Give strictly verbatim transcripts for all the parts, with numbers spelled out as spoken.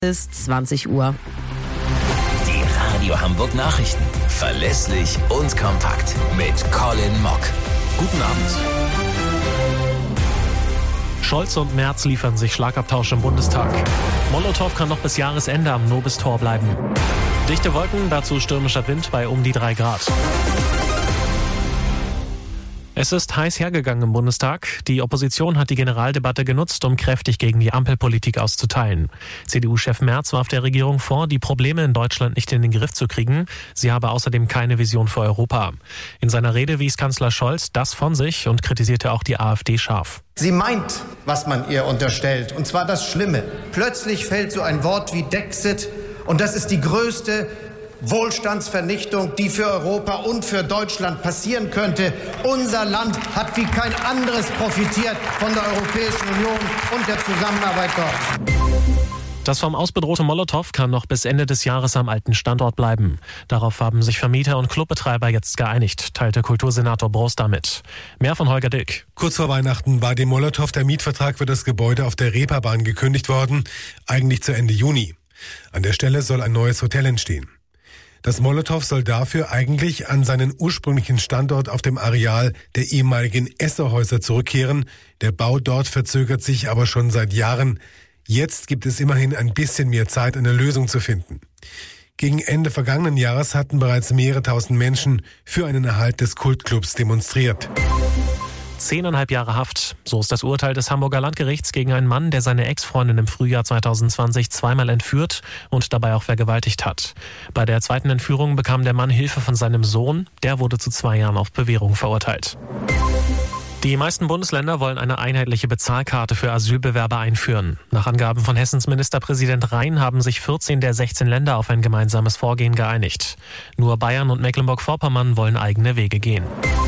Ist zwanzig Uhr. Die Radio Hamburg Nachrichten. Verlässlich und kompakt. Mit Colin Mock. Guten Abend. Scholz und Merz liefern sich Schlagabtausch im Bundestag. Molotow kann noch bis Jahresende am Nobistor bleiben. Dichte Wolken, dazu stürmischer Wind bei um die drei Grad. Es ist heiß hergegangen im Bundestag. Die Opposition hat die Generaldebatte genutzt, um kräftig gegen die Ampelpolitik auszuteilen. C D U-Chef Merz warf der Regierung vor, die Probleme in Deutschland nicht in den Griff zu kriegen. Sie habe außerdem keine Vision für Europa. In seiner Rede wies Kanzler Scholz das von sich und kritisierte auch die AfD scharf. Sie meint, was man ihr unterstellt, und zwar das Schlimme. Plötzlich fällt so ein Wort wie Dexit, und das ist die größte Wohlstandsvernichtung, die für Europa und für Deutschland passieren könnte. Unser Land hat wie kein anderes profitiert von der Europäischen Union und der Zusammenarbeit dort. Das vom Aus bedrohte Molotow kann noch bis Ende des Jahres am alten Standort bleiben. Darauf haben sich Vermieter und Clubbetreiber jetzt geeinigt, teilte Kultursenator Broster damit. Mehr von Holger Dick. Kurz vor Weihnachten war dem Molotow der Mietvertrag für das Gebäude auf der Reeperbahn gekündigt worden, eigentlich zu Ende Juni. An der Stelle soll ein neues Hotel entstehen. Das Molotow soll dafür eigentlich an seinen ursprünglichen Standort auf dem Areal der ehemaligen Esserhäuser zurückkehren. Der Bau dort verzögert sich aber schon seit Jahren. Jetzt gibt es immerhin ein bisschen mehr Zeit, eine Lösung zu finden. Gegen Ende vergangenen Jahres hatten bereits mehrere tausend Menschen für einen Erhalt des Kultclubs demonstriert. Zehneinhalb Jahre Haft. So ist das Urteil des Hamburger Landgerichts gegen einen Mann, der seine Ex-Freundin im Frühjahr zweitausendzwanzig zweimal entführt und dabei auch vergewaltigt hat. Bei der zweiten Entführung bekam der Mann Hilfe von seinem Sohn. Der wurde zu zwei Jahren auf Bewährung verurteilt. Die meisten Bundesländer wollen eine einheitliche Bezahlkarte für Asylbewerber einführen. Nach Angaben von Hessens Ministerpräsident Rhein haben sich vierzehn der sechzehn Länder auf ein gemeinsames Vorgehen geeinigt. Nur Bayern und Mecklenburg-Vorpommern wollen eigene Wege gehen.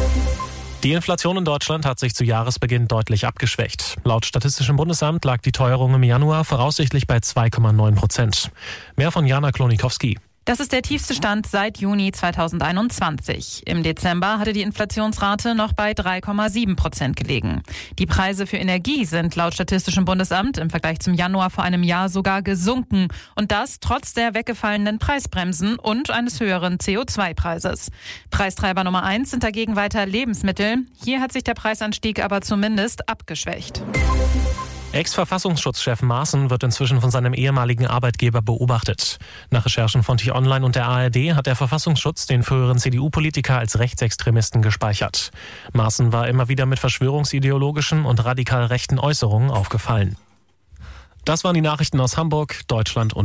Die Inflation in Deutschland hat sich zu Jahresbeginn deutlich abgeschwächt. Laut Statistischem Bundesamt lag die Teuerung im Januar voraussichtlich bei zwei Komma neun Prozent. Mehr von Jana Klonikowski. Das ist der tiefste Stand seit Juni zweitausendeinundzwanzig. Im Dezember hatte die Inflationsrate noch bei drei Komma sieben Prozent gelegen. Die Preise für Energie sind laut Statistischem Bundesamt im Vergleich zum Januar vor einem Jahr sogar gesunken. Und das trotz der weggefallenen Preisbremsen und eines höheren C O zwei Preises. Preistreiber Nummer eins sind dagegen weiter Lebensmittel. Hier hat sich der Preisanstieg aber zumindest abgeschwächt. Ex-Verfassungsschutzchef Maaßen wird inzwischen von seinem ehemaligen Arbeitgeber beobachtet. Nach Recherchen von T-Online und der A R D hat der Verfassungsschutz den früheren C D U-Politiker als Rechtsextremisten gespeichert. Maaßen war immer wieder mit verschwörungsideologischen und radikal rechten Äußerungen aufgefallen. Das waren die Nachrichten aus Hamburg, Deutschland und